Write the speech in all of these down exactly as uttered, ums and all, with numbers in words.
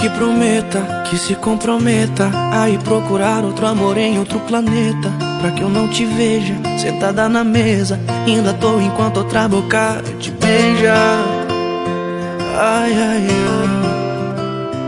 que prometa, que se comprometa a ir procurar outro amor em outro planeta, pra que eu não te veja sentada na mesa, ainda à toa enquanto outra boca te beija. Ai, ai, ai.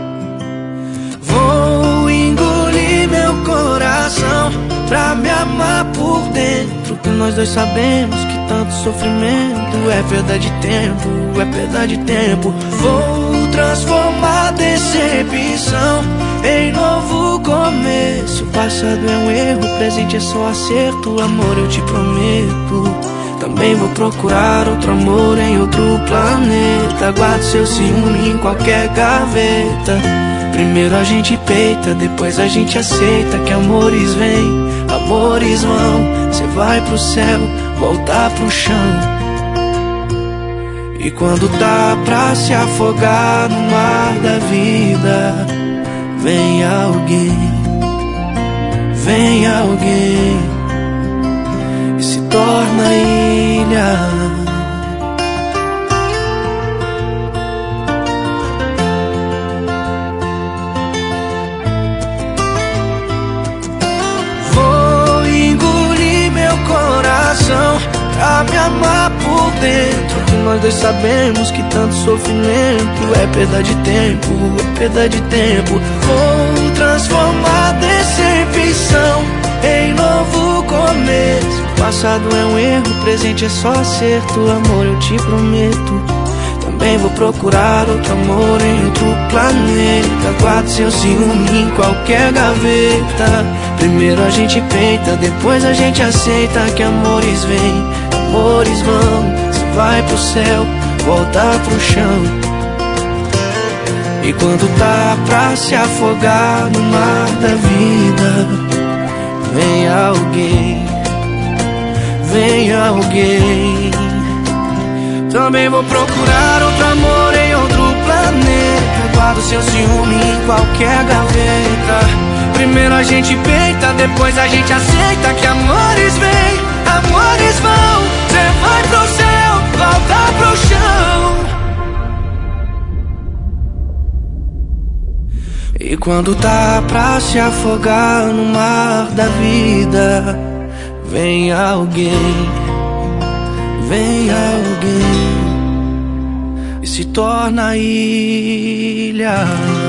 Vou engolir meu coração pra me amar por dentro, que nós dois sabemos que tanto sofrimento é perda de tempo, é perda de tempo. Vou transformar decepção em novo começo. O passado é um erro, o presente é só acerto. Amor, eu te prometo, também vou procurar outro amor em outro planeta. Guarde seu ciúme em qualquer gaveta. Primeiro a gente peita, depois a gente aceita que amores vêm, amores vão. Cê vai pro céu, voltar pro chão. E quando tá pra se afogar no mar da vida, vem alguém, vem alguém e se torna ilha. Pra me amar por dentro, que nós dois sabemos que tanto sofrimento é perda de tempo, é perda de tempo. Vou transformar decepção em novo começo. O passado é um erro, o presente é só acerto. Amor, eu te prometo, também vou procurar outro amor em outro planeta. Guarde seu ciúme em qualquer gaveta. Primeiro a gente peita, depois a gente aceita que amores vêm, amores vão. Você vai pro céu, voltar pro chão. E quando tá pra se afogar no mar da vida, vem alguém, vem alguém. Também vou procurar outro amor em outro planeta. Guardo seu ciúme em qualquer gaveta. Primeiro a gente peita, depois a gente aceita que amores vêm, amores vão. Cê vai pro céu, volta pro chão. E quando tá pra se afogar no mar da vida, vem alguém, vem alguém e se torna ilha.